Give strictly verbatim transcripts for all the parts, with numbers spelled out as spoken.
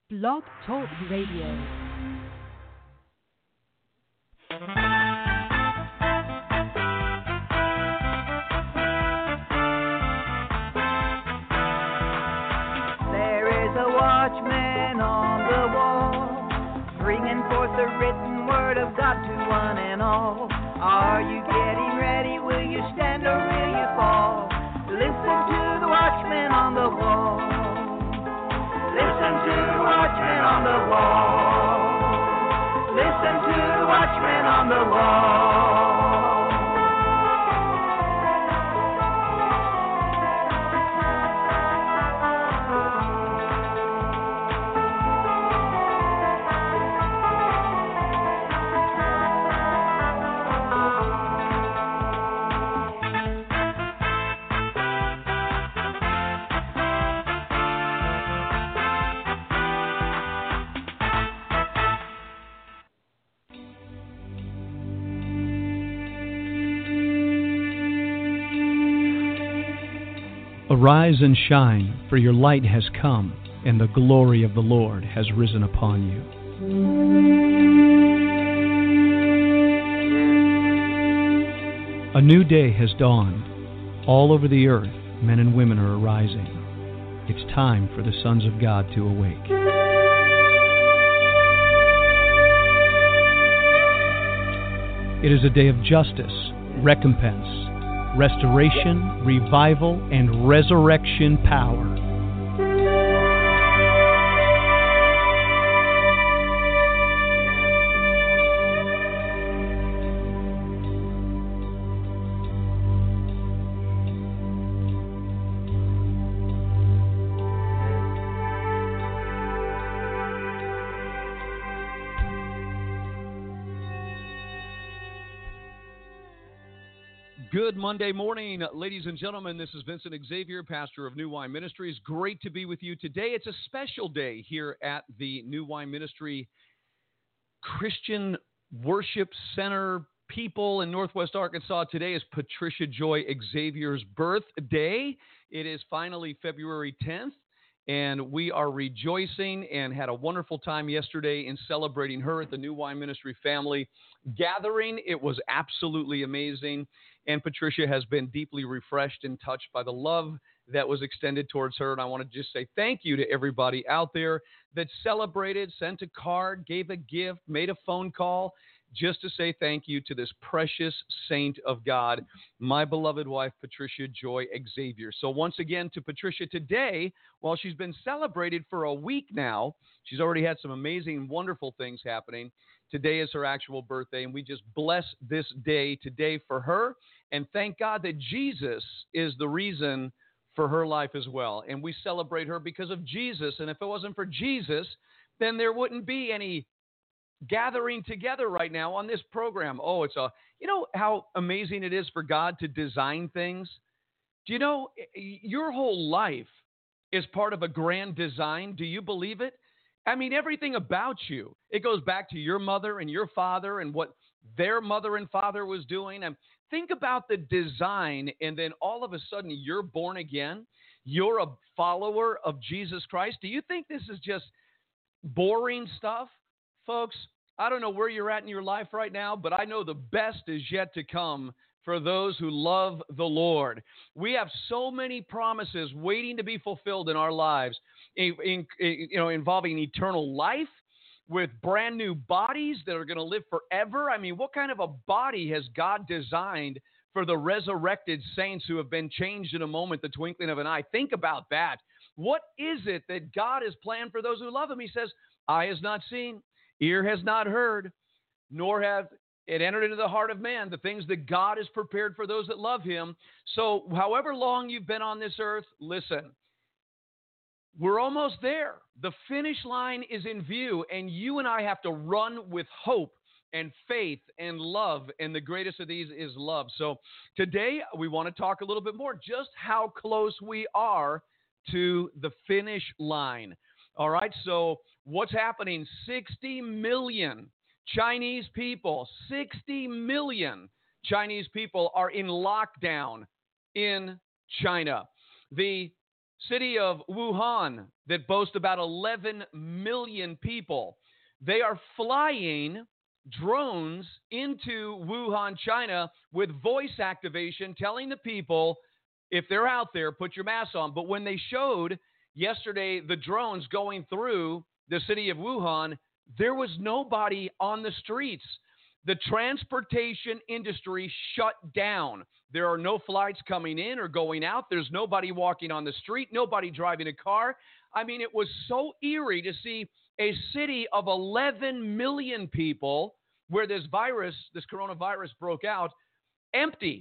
Blog Talk Radio. Watchman on the wall, bringing forth the written word of God to one and all. Are you getting ready? Will you stand or will you fall? Listen to the watchman on the wall. Listen to the watchman on the wall. Listen to the watchman on the wall. Arise and shine, for your light has come, and the glory of the Lord has risen upon you. A new day has dawned. All over the earth, men and women are arising. It's time for the sons of God to awake. It is a day of justice, recompense, restoration, revival, and resurrection power. Good Monday morning, ladies and gentlemen. This is Vincent Xavier, pastor of New Wine Ministries. Great to be with you today. It's a special day here at the New Wine Ministry Christian Worship Center people in Northwest Arkansas. Today is Patricia Joy Xavier's birthday. It is finally February tenth, and we are rejoicing and had a wonderful time yesterday in celebrating her at the New Wine Ministry family gathering. It was absolutely amazing. And Patricia has been deeply refreshed and touched by the love that was extended towards her. And I want to just say thank you to everybody out there that celebrated, sent a card, gave a gift, made a phone call, just to say thank you to this precious saint of God, my beloved wife, Patricia Joy Xavier. So once again, to Patricia today, while she's been celebrated for a week now, she's already had some amazing, wonderful things happening. Today is her actual birthday, and we just bless this day today for her. And thank God that Jesus is the reason for her life as well. And we celebrate her because of Jesus. And if it wasn't for Jesus, then there wouldn't be any gathering together right now on this program. Oh, it's a, you know how amazing it is for God to design things? Do you know your whole life is part of a grand design? Do you believe it? I mean, everything about you, it goes back to your mother and your father and what their mother and father was doing. And think about the design, and then all of a sudden you're born again. You're a follower of Jesus Christ. Do you think this is just boring stuff? Folks, I don't know where you're at in your life right now, but I know the best is yet to come for those who love the Lord. We have so many promises waiting to be fulfilled in our lives, in, in, you know, involving eternal life, with brand new bodies that are going to live forever. I mean, what kind of a body has God designed for the resurrected saints who have been changed in a moment, the twinkling of an eye? Think about that. What is it that God has planned for those who love him? He says, eye has not seen, ear has not heard, nor have it entered into the heart of man, the things that God has prepared for those that love him. So however long you've been on this earth, listen, we're almost there. The finish line is in view, and you and I have to run with hope and faith and love, and the greatest of these is love. So today we want to talk a little bit more just how close we are to the finish line. All right, so what's happening? sixty million Chinese people, sixty million Chinese people are in lockdown in China. The city of Wuhan that boasts about eleven million people. They are flying drones into Wuhan, China with voice activation, telling the people, if they're out there, put your mask on. But when they showed yesterday the drones going through the city of Wuhan, there was nobody on the streets. The transportation industry shut down. There are no flights coming in or going out. There's nobody walking on the street, nobody driving a car. I mean, it was so eerie to see a city of eleven million people where this virus, this coronavirus broke out, empty.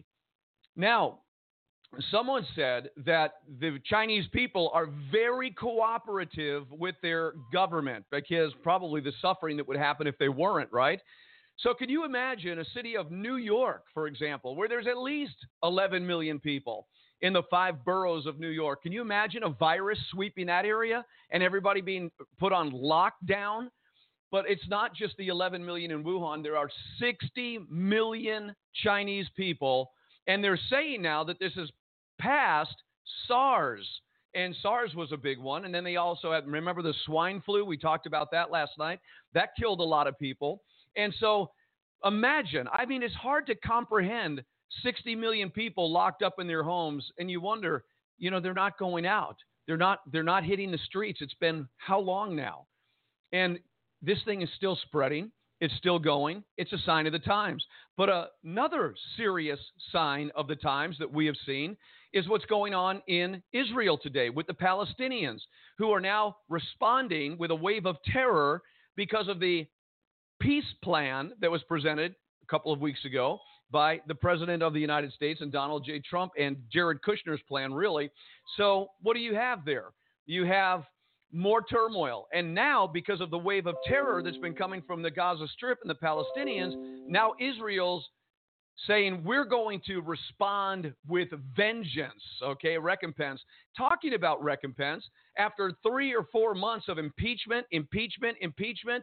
Now, someone said that the Chinese people are very cooperative with their government because probably the suffering that would happen if they weren't, right? So can you imagine a city of New York, for example, where there's at least eleven million people in the five boroughs of New York? Can you imagine a virus sweeping that area and everybody being put on lockdown? But it's not just the eleven million in Wuhan. There are sixty million Chinese people, and they're saying now that this is past SARS. And SARS was a big one. And then they also had, remember the swine flu? We talked about that last night. That killed a lot of people. And so imagine, I mean, it's hard to comprehend sixty million people locked up in their homes. And you wonder, you know, they're not going out. They're not, they're not hitting the streets. It's been how long now? And this thing is still spreading. It's still going. It's a sign of the times. But uh, another serious sign of the times that we have seen is what's going on in Israel today with the Palestinians, who are now responding with a wave of terror because of the peace plan that was presented a couple of weeks ago by the President of the United States and Donald J. Trump and Jared Kushner's plan, really. So what do you have there? You have more turmoil. And now, because of the wave of terror that's been coming from the Gaza Strip and the Palestinians, now Israel's saying we're going to respond with vengeance, okay, recompense. Talking about recompense, after three or four months of impeachment, impeachment, impeachment,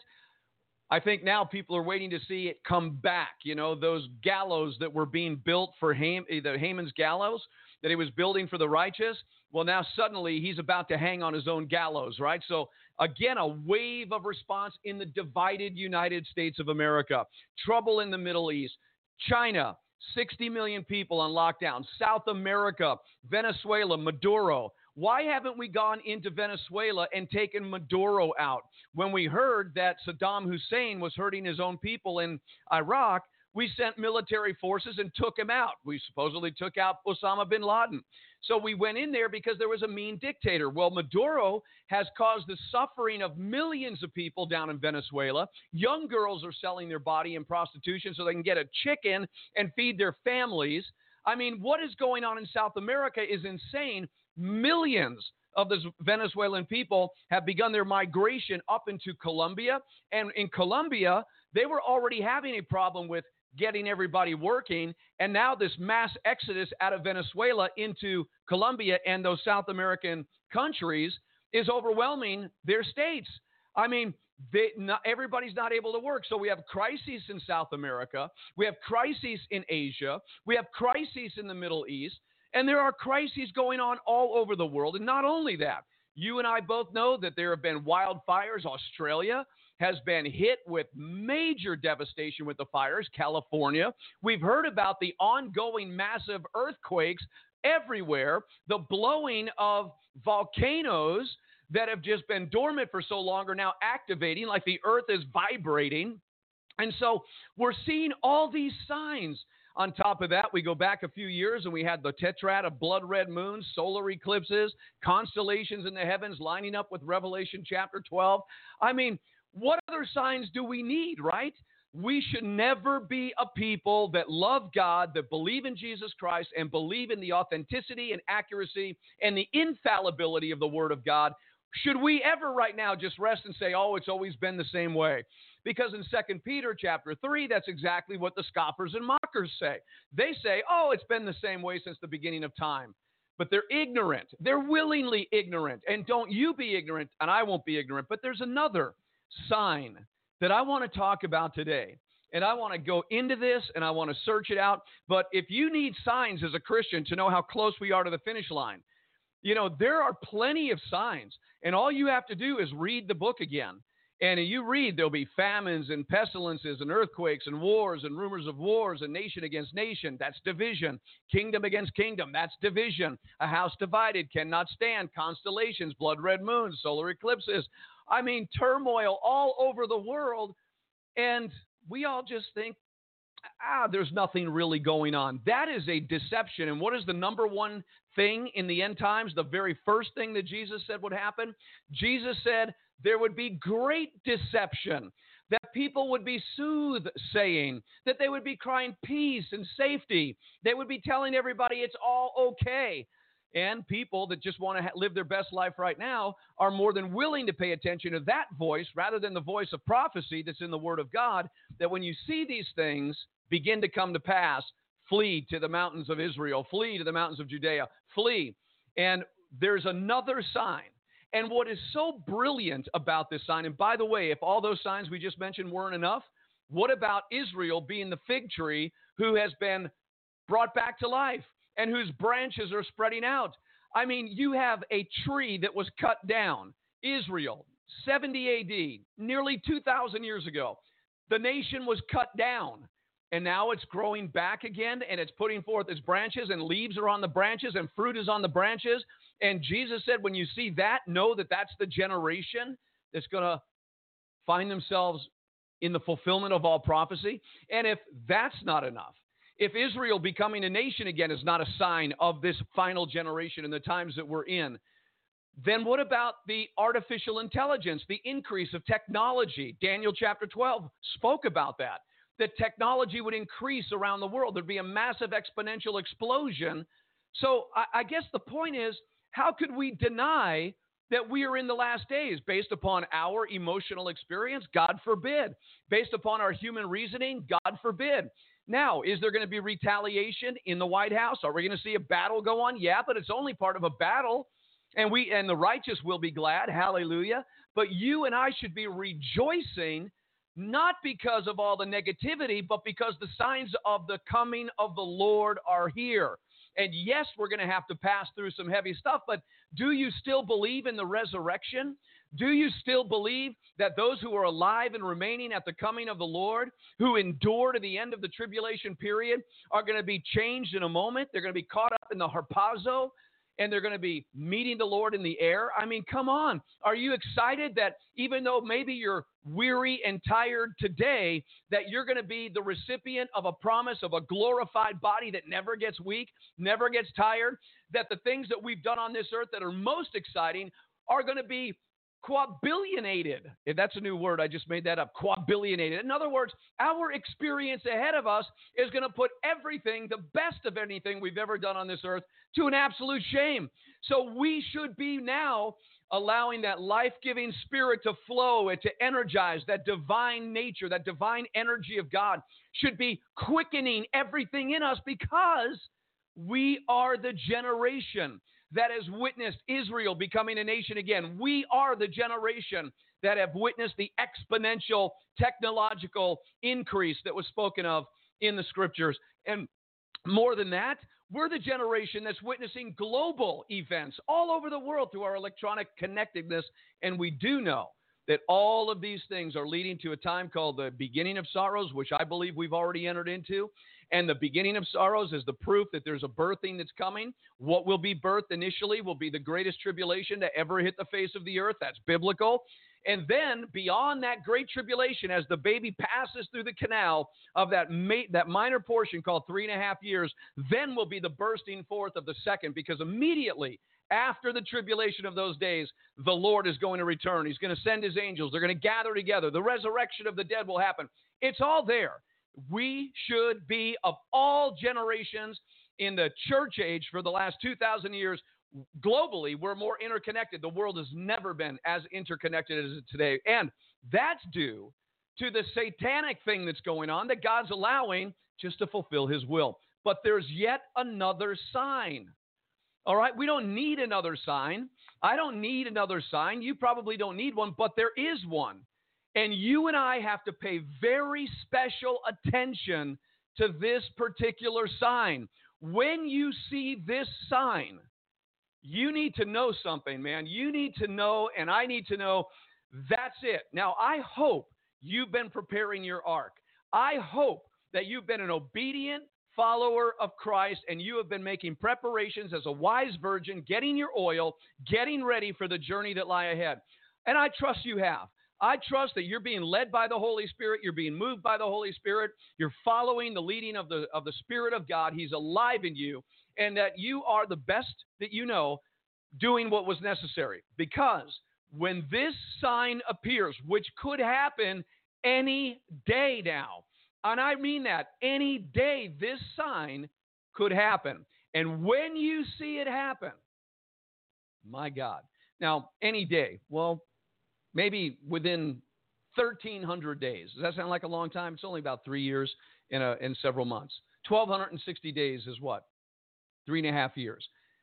I think now people are waiting to see it come back. You know, those gallows that were being built for Ham, the Haman's gallows that he was building for the righteous. Well, now suddenly he's about to hang on his own gallows, right? So again, a wave of response in the divided United States of America. Trouble in the Middle East. China, sixty million people on lockdown. South America, Venezuela, Maduro. Why haven't we gone into Venezuela and taken Maduro out? When we heard that Saddam Hussein was hurting his own people in Iraq, we sent military forces and took him out. We supposedly took out Osama bin Laden. So we went in there because there was a mean dictator. Well, Maduro has caused the suffering of millions of people down in Venezuela. Young girls are selling their body in prostitution so they can get a chicken and feed their families. I mean, what is going on in South America is insane. Millions of the Venezuelan people have begun their migration up into Colombia. And in Colombia, they were already having a problem with getting everybody working. And now this mass exodus out of Venezuela into Colombia and those South American countries is overwhelming their states. I mean, they, not, everybody's not able to work. So we have crises in South America. We have crises in Asia. We have crises in the Middle East. And there are crises going on all over the world. And not only that, you and I both know that there have been wildfires. Australia has been hit with major devastation with the fires. California. We've heard about the ongoing massive earthquakes everywhere, the blowing of volcanoes that have just been dormant for so long are now activating, like the earth is vibrating. And so we're seeing all these signs. On top of that, we go back a few years and we had the tetrad of blood red moons, solar eclipses, constellations in the heavens lining up with Revelation chapter twelve. I mean, what other signs do we need, right? We should never be a people that love God, that believe in Jesus Christ, and believe in the authenticity and accuracy and the infallibility of the Word of God. Should we ever right now just rest and say, oh, it's always been the same way? Because in Second Peter chapter three, that's exactly what the scoffers and mockers say. They say, oh, it's been the same way since the beginning of time. But they're ignorant. They're willingly ignorant. And don't you be ignorant, and I won't be ignorant. But there's another sign that I want to talk about today. And I want to go into this, and I want to search it out. But if you need signs as a Christian to know how close we are to the finish line, You know, there are plenty of signs, and all you have to do is read the book again. And you read, there'll be famines and pestilences and earthquakes and wars and rumors of wars and nation against nation. That's division. Kingdom against kingdom. That's division. A house divided cannot stand. Constellations, blood red moons, solar eclipses. I mean, turmoil all over the world. And we all just think, ah, there's nothing really going on. That is a deception. And what is the number one thing in the end times? The very first thing that Jesus said would happen? Jesus said there would be great deception, that people would be soothsaying, that they would be crying peace and safety. They would be telling everybody it's all okay. And people that just want to ha- live their best life right now are more than willing to pay attention to that voice rather than the voice of prophecy that's in the Word of God, that when you see these things begin to come to pass, flee to the mountains of Israel, flee to the mountains of Judea, flee. And there's another sign. And what is so brilliant about this sign, and by the way, if all those signs we just mentioned weren't enough, what about Israel being the fig tree who has been brought back to life and whose branches are spreading out? I mean, you have a tree that was cut down. Israel, seventy A D, nearly two thousand years ago. The nation was cut down. And now it's growing back again, and it's putting forth its branches, and leaves are on the branches, and fruit is on the branches. And Jesus said, when you see that, know that that's the generation that's going to find themselves in the fulfillment of all prophecy. And if that's not enough, if Israel becoming a nation again is not a sign of this final generation in the times that we're in, then what about the artificial intelligence, the increase of technology? Daniel chapter twelve spoke about that. That technology would increase around the world. There'd be a massive exponential explosion. So I, I guess the point is, how could we deny that we are in the last days based upon our emotional experience? God forbid. Based upon our human reasoning? God forbid. Now, is there going to be retaliation in the White House? Are we going to see a battle go on? Yeah, but it's only part of a battle. And we and the righteous will be glad. Hallelujah. But you and I should be rejoicing, not because of all the negativity, but because the signs of the coming of the Lord are here. And yes, we're going to have to pass through some heavy stuff, but do you still believe in the resurrection? Do you still believe that those who are alive and remaining at the coming of the Lord, who endure to the end of the tribulation period, are going to be changed in a moment? They're going to be caught up in the harpazo, and they're going to be meeting the Lord in the air. I mean, come on. Are you excited that even though maybe you're weary and tired today, that you're going to be the recipient of a promise of a glorified body that never gets weak, never gets tired, that the things that we've done on this earth that are most exciting are going to be quadbillionated. If that's a new word, I just made that up. Quadbillionated. In other words, our experience ahead of us is going to put everything, the best of anything we've ever done on this earth, to an absolute shame. So we should be now allowing that life-giving spirit to flow and to energize that divine nature, that divine energy of God should be quickening everything in us, because we are the generation that has witnessed Israel becoming a nation again. We are the generation that have witnessed the exponential technological increase that was spoken of in the scriptures. And more than that, we're the generation that's witnessing global events all over the world through our electronic connectedness. And we do know that all of these things are leading to a time called the beginning of sorrows, which I believe we've already entered into. And the beginning of sorrows is the proof that there's a birthing that's coming. What will be birthed initially will be the greatest tribulation to ever hit the face of the earth. That's biblical. And then beyond that great tribulation, as the baby passes through the canal of that ma- that minor portion called three and a half years, then will be the bursting forth of the second, because immediately after the tribulation of those days, the Lord is going to return. He's going to send his angels. They're going to gather together. The resurrection of the dead will happen. It's all there. We should be, of all generations in the church age for the last two thousand years, globally, we're more interconnected. The world has never been as interconnected as it is today. And that's due to the satanic thing that's going on that God's allowing just to fulfill his will. But there's yet another sign. All right, we don't need another sign. I don't need another sign. You probably don't need one, but there is one. And you and I have to pay very special attention to this particular sign. When you see this sign, you need to know something, man. You need to know, and I need to know, that's it. Now, I hope you've been preparing your ark. I hope that you've been an obedient follower of Christ and you have been making preparations as a wise virgin, getting your oil, getting ready for the journey that lie ahead. And I trust you have. I trust that you're being led by the Holy Spirit. You're being moved by the Holy Spirit. You're following the leading of the, of the Spirit of God. He's alive in you, and that you are the best that you know doing what was necessary. Because when this sign appears, which could happen any day now, and I mean that, any day this sign could happen. And when you see it happen, my God. Now, any day, well, maybe within thirteen hundred days. Does that sound like a long time? It's only about three years in, a, in several months. twelve sixty days is what? Three and a half years.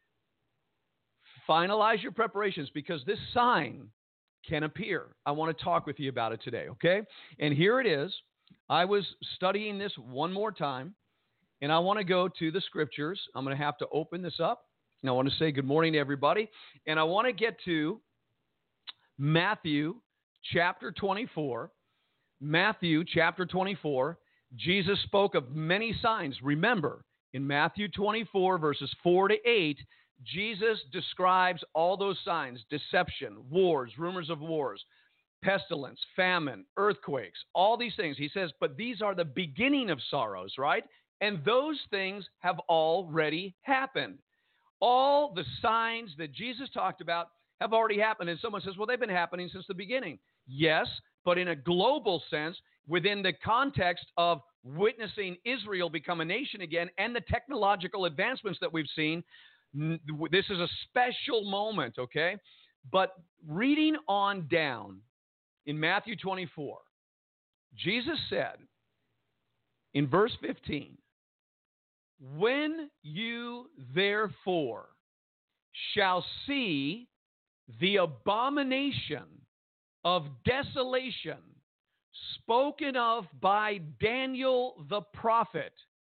Finalize your preparations because this sign can appear. I want to talk with you about it today, okay? And here it is. I was studying this one more time, and I want to go to the scriptures. I'm going to have to open this up, and I want to say good morning to everybody. And I want to get to Matthew chapter twenty-four. Matthew chapter twenty-four. Jesus spoke of many signs. Remember, in Matthew twenty-four, verses four to eight, Jesus describes all those signs: deception, wars, rumors of wars, pestilence, famine, earthquakes, all these things. He says, but these are the beginning of sorrows, right? And those things have already happened. All the signs that Jesus talked about have already happened. And someone says, well, they've been happening since the beginning. Yes, but in a global sense, within the context of witnessing Israel become a nation again and the technological advancements that we've seen, this is a special moment, okay? But reading on down in Matthew twenty-four, Jesus said in verse fifteen, when you therefore shall see the abomination of desolation spoken of by Daniel the prophet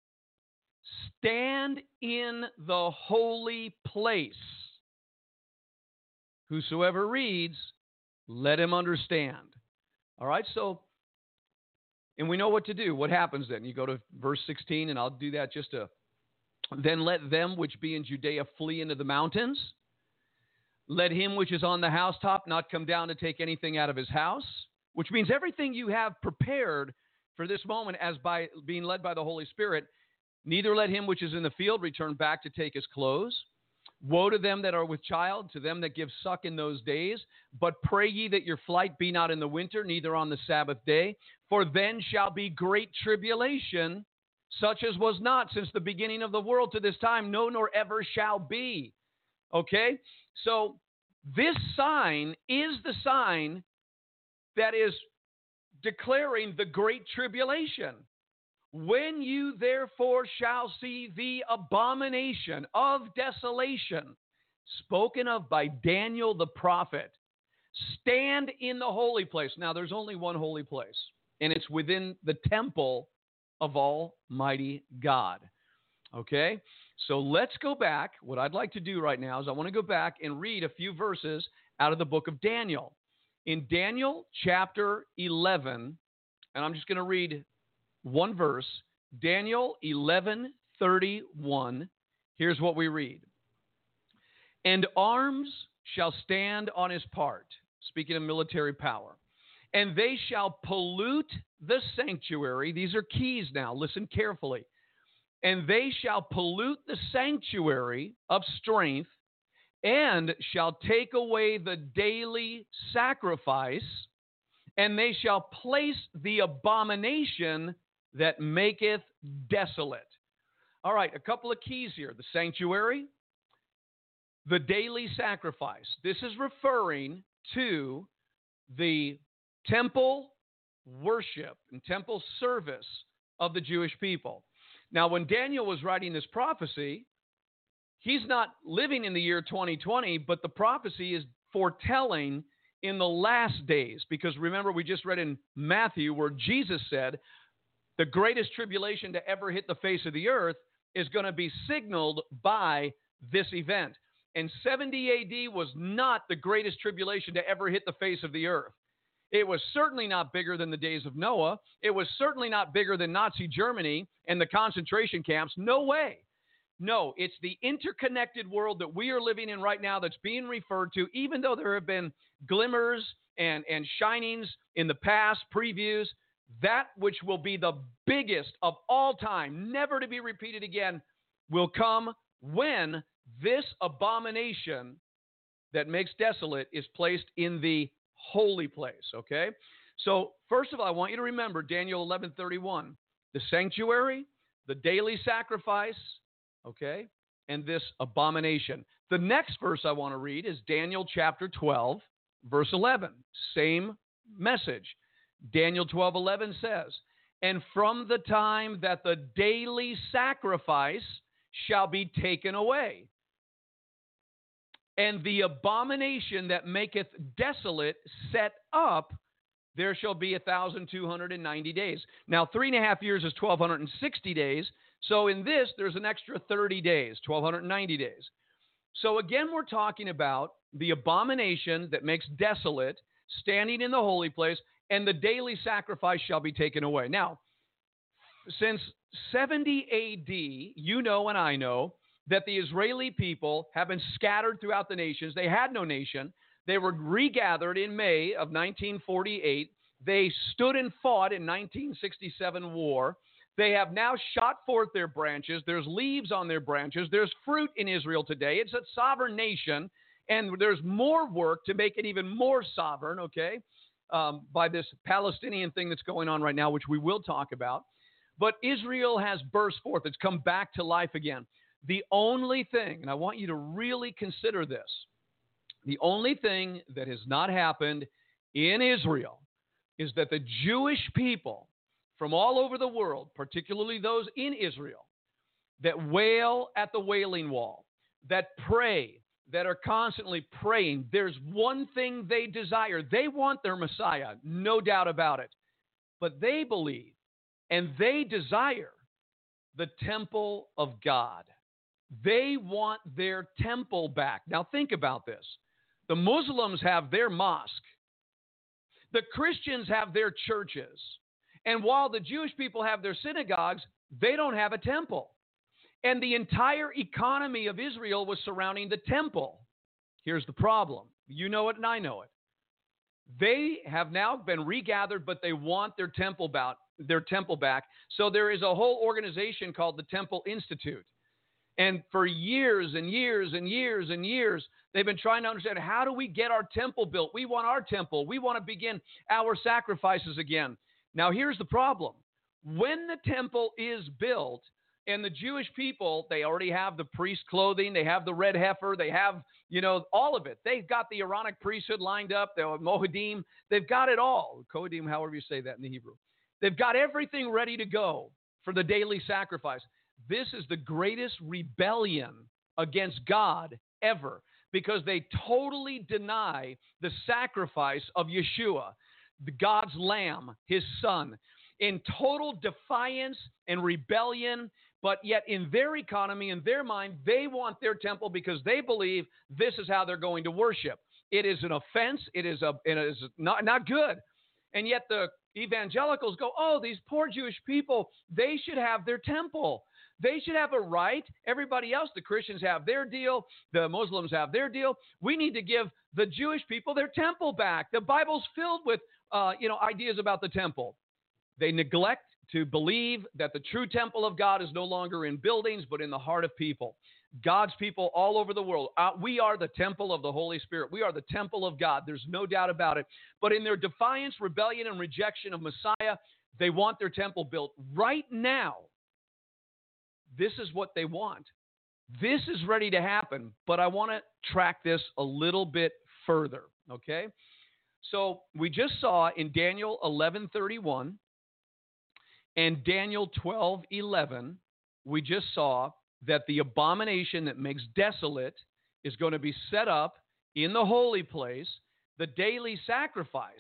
stand in the holy place, whosoever reads, let him understand. All right, so, and we know what to do. What happens then? You go to verse sixteen, and I'll do that just to, then let them which be in Judea flee into the mountains. Let him which is on the housetop not come down to take anything out of his house, which means everything you have prepared for this moment as by being led by the Holy Spirit. Neither let him which is in the field return back to take his clothes. Woe to them that are with child, to them that give suck in those days. But pray ye that your flight be not in the winter, neither on the Sabbath day. For then shall be great tribulation, such as was not since the beginning of the world to this time, no, nor ever shall be. Okay? So this sign is the sign that is declaring the great tribulation. When you therefore shall see the abomination of desolation spoken of by Daniel the prophet, stand in the holy place. Now, there's only one holy place, and it's within the temple of Almighty God. Okay? So let's go back. What I'd like to do right now is I want to go back and read a few verses out of the book of Daniel. In Daniel chapter eleven, and I'm just going to read one verse, Daniel eleven thirty-one. Here's what we read. And arms shall stand on his part, speaking of military power, and they shall pollute the sanctuary. These are keys now. Listen carefully. And they shall pollute the sanctuary of strength, and shall take away the daily sacrifice, and they shall place the abomination that maketh desolate. All right, a couple of keys here. The sanctuary, the daily sacrifice. This is referring to the temple worship and temple service of the Jewish people. Now, when Daniel was writing this prophecy, he's not living in the year twenty twenty, but the prophecy is foretelling in the last days. Because remember, we just read in Matthew where Jesus said, the greatest tribulation to ever hit the face of the earth is going to be signaled by this event. And seventy A D was not the greatest tribulation to ever hit the face of the earth. It was certainly not bigger than the days of Noah. It was certainly not bigger than Nazi Germany and the concentration camps. No way. No, it's the interconnected world that we are living in right now that's being referred to, even though there have been glimmers and, and shinings in the past, previews, that which will be the biggest of all time, never to be repeated again, will come when this abomination that makes desolate is placed in the holy place, okay? So, first of all, I want you to remember Daniel eleven thirty-one, the sanctuary, the daily sacrifice, okay, and this abomination. The next verse I want to read is Daniel chapter twelve, verse eleven. Same message. Daniel twelve eleven says, "And from the time that the daily sacrifice shall be taken away, and the abomination that maketh desolate set up, there shall be one thousand two hundred ninety days." Now, three and a half years is one thousand two hundred sixty days. So in this, there's an extra thirty days, one thousand two hundred ninety days. So again, we're talking about the abomination that makes desolate, standing in the holy place, and the daily sacrifice shall be taken away. Now, since seventy A D, you know and I know that the Israeli people have been scattered throughout the nations. They had no nation. They were regathered in May of nineteen forty-eight. They stood and fought in nineteen sixty-seven war. They have now shot forth their branches. There's leaves on their branches. There's fruit in Israel today. It's a sovereign nation, and there's more work to make it even more sovereign, okay, um, by this Palestinian thing that's going on right now, which we will talk about. But Israel has burst forth. It's come back to life again. The only thing, and I want you to really consider this, the only thing that has not happened in Israel is that the Jewish people from all over the world, particularly those in Israel, that wail at the Wailing Wall, that pray, that are constantly praying, there's one thing they desire. They want their Messiah, no doubt about it. But they believe and they desire the temple of God. They want their temple back. Now think about this. The Muslims have their mosque. The Christians have their churches. And while the Jewish people have their synagogues, they don't have a temple. And the entire economy of Israel was surrounding the temple. Here's the problem. You know it and I know it. They have now been regathered, but they want their temple back, their temple back. So there is a whole organization called the Temple Institute. And for years and years and years and years, they've been trying to understand, how do we get our temple built? We want our temple. We want to begin our sacrifices again. Now, here's the problem. When the temple is built, and the Jewish people, they already have the priest clothing, they have the red heifer, they have, you know, all of it. They've got the Aaronic priesthood lined up, the Mohadim, they've got it all. Kohadim, however you say that in the Hebrew. They've got everything ready to go for the daily sacrifice. This is the greatest rebellion against God ever, because they totally deny the sacrifice of Yeshua, the God's lamb, his son, in total defiance and rebellion. But yet in their economy, in their mind, they want their temple because they believe this is how they're going to worship. It is an offense. It is, a, it is not, not good. And yet the evangelicals go, oh, these poor Jewish people, they should have their temple. They should have a right. Everybody else, the Christians have their deal. The Muslims have their deal. We need to give the Jewish people their temple back. The Bible's filled with, uh, you know, ideas about the temple. They neglect to believe that the true temple of God is no longer in buildings, but in the heart of people. God's people all over the world. Uh, we are the temple of the Holy Spirit. We are the temple of God. There's no doubt about it. But in their defiance, rebellion, and rejection of Messiah, they want their temple built right now. This is what they want. This is ready to happen, but I want to track this a little bit further, okay? So we just saw in Daniel eleven thirty-one and Daniel twelve eleven, we just saw that the abomination that makes desolate is going to be set up in the holy place. The daily sacrifice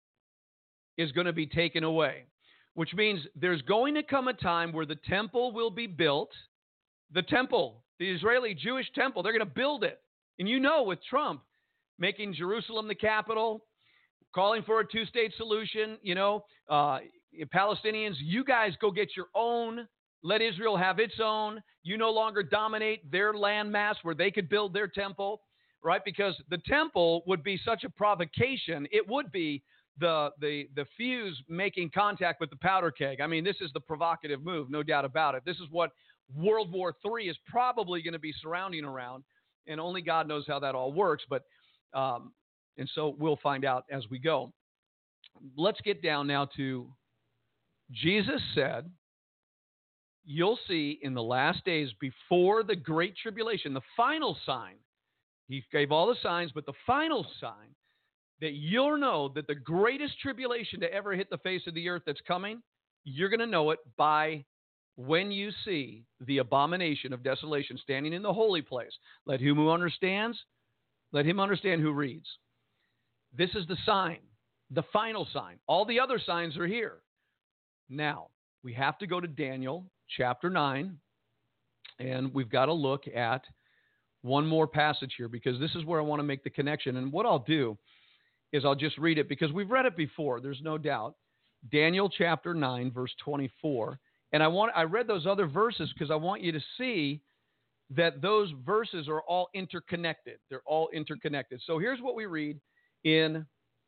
is going to be taken away, which means there's going to come a time where the temple will be built. The temple, the Israeli Jewish temple, they're going to build it. And you know, with Trump making Jerusalem the capital, calling for a two-state solution, you know, uh, Palestinians, you guys go get your own. Let Israel have its own. You no longer dominate their landmass where they could build their temple, right? Because the temple would be such a provocation. It would be the the the fuse making contact with the powder keg. I mean, this is the provocative move, no doubt about it. This is what World War Three is probably going to be surrounding around, and only God knows how that all works. But um, and so we'll find out as we go. Let's get down now to Jesus said, you'll see in the last days before the great tribulation, the final sign, he gave all the signs, but the final sign that you'll know that the greatest tribulation to ever hit the face of the earth that's coming, you're going to know it by when you see the abomination of desolation standing in the holy place. Let him who understands, let him understand who reads. This is the sign, the final sign. All the other signs are here. Now, we have to go to Daniel chapter nine, and we've got to look at one more passage here because this is where I want to make the connection. And what I'll do is I'll just read it because we've read it before, there's no doubt. Daniel chapter nine, verse twenty-four. And I want I read those other verses because I want you to see that those verses are all interconnected. They're all interconnected. So here's what we read in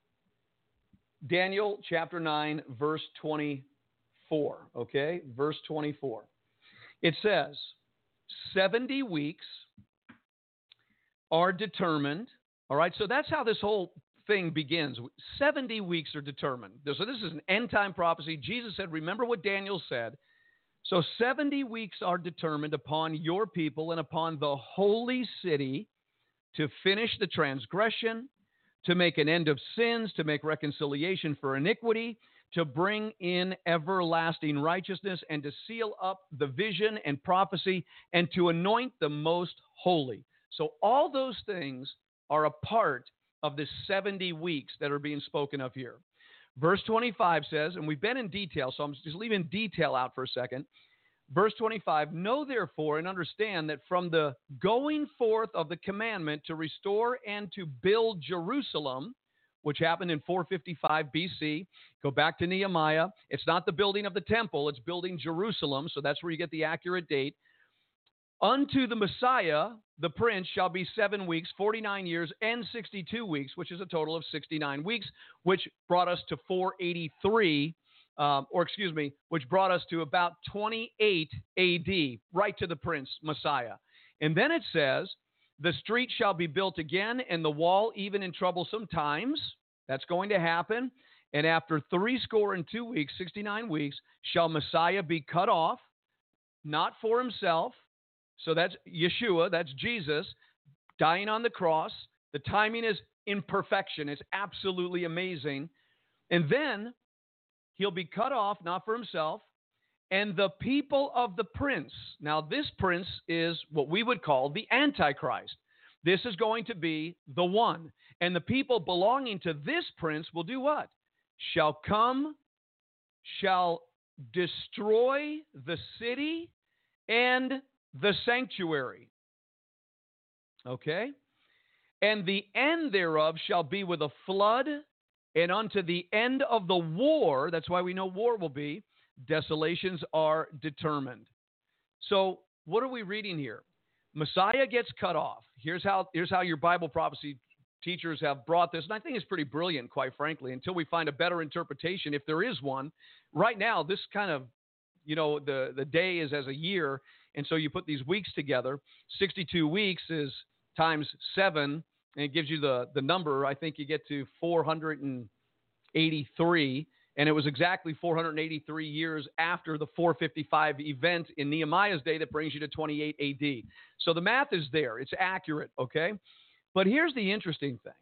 Daniel chapter nine, verse twenty-four. Okay, verse twenty-four. It says, seventy weeks are determined. All right, so that's how this whole thing begins. seventy weeks are determined. So this is an end-time prophecy. Jesus said, remember what Daniel said. So seventy weeks are determined upon your people and upon the holy city to finish the transgression, to make an end of sins, to make reconciliation for iniquity, to bring in everlasting righteousness, and to seal up the vision and prophecy, and to anoint the most holy. So all those things are a part of the seventy weeks that are being spoken of here. Verse twenty-five says, and we've been in detail, so I'm just leaving detail out for a second. Verse twenty-five, know therefore and understand that from the going forth of the commandment to restore and to build Jerusalem, which happened in four fifty-five B C, go back to Nehemiah. It's not the building of the temple, it's building Jerusalem, so that's where you get the accurate date. Unto the Messiah, the prince, shall be seven weeks, forty-nine years, and sixty-two weeks, which is a total of sixty-nine weeks, which brought us to four eighty-three, um, or excuse me, which brought us to about twenty-eight A D, right to the prince, Messiah. And then it says, the street shall be built again, and the wall even in troublesome times. That's going to happen. And after three score and two weeks, sixty-nine weeks, shall Messiah be cut off, not for himself. So that's Yeshua, that's Jesus, dying on the cross. The timing is in perfection. It's absolutely amazing. And then he'll be cut off, not for himself, and the people of the prince. Now, this prince is what we would call the Antichrist. This is going to be the one. And the people belonging to this prince will do what? Shall come, shall destroy the city and the sanctuary. Okay? And the end thereof shall be with a flood, and unto the end of the war, that's why we know war will be, desolations are determined. So what are we reading here? Messiah gets cut off. Here's how, here's how your Bible prophecy teachers have brought this, and I think it's pretty brilliant, quite frankly, until we find a better interpretation, if there is one. Right now, this kind of, you know, the, the day is as a year, and so you put these weeks together. sixty-two weeks is times seven, and it gives you the, the number. I think you get to four hundred eighty-three, and it was exactly four hundred eighty-three years after the four fifty-five event in Nehemiah's day that brings you to twenty-eight A D. So the math is there. It's accurate, okay? But here's the interesting thing.